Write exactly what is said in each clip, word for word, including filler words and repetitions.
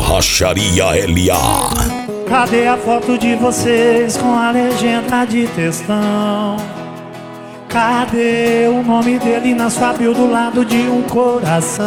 Borracharia L A. Cadê a foto de vocês com a legenda de textão? Cadê o nome dele na sua bio do lado de um coração?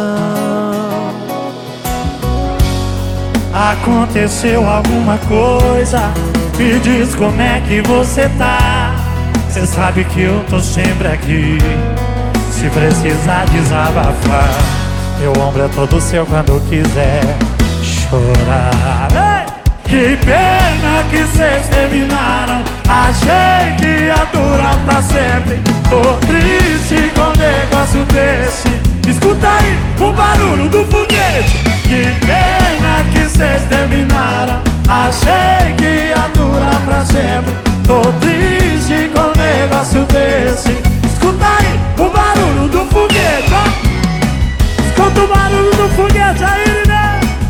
Aconteceu alguma coisa? Me diz como é que você tá. Cê sabe que eu tô sempre aqui, se precisar desabafar. Meu ombro é todo seu quando quiser chorar. Ei! Que pena que cês terminaram. Achei que ia durar pra sempre. Tô triste com um negócio desse. Escuta aí o barulho do foguete. Que pena que cês terminaram. Achei que ia durar pra sempre. Tô triste com um negócio desse. Escuta aí o barulho do foguete, ó. Escuta o barulho do foguete aí, né?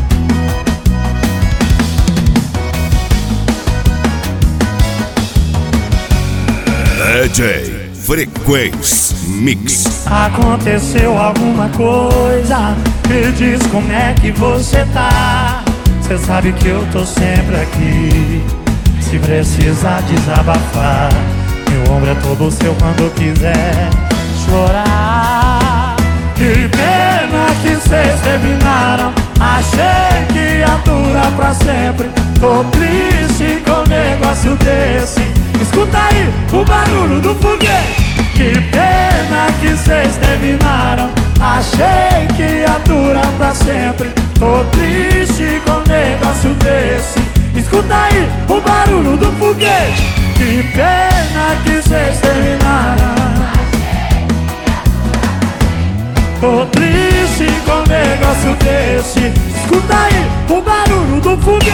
D J Frequência Mix. Aconteceu alguma coisa? Me diz como é que você tá. Cê sabe que eu tô sempre aqui, se precisar desabafar. Meu ombro é todo seu quando quiser chorar. Que pena que cês terminaram. Achei que ia durar pra sempre. Tô triste com um negócio desse. Escuta aí o barulho do foguete. Que pena que cês terminaram. Achei que ia durar pra sempre. Tô triste com um negócio desse. Escuta aí o barulho do foguete. Que pena que cês terminaram. Tô triste com um negócio desse. Escuta aí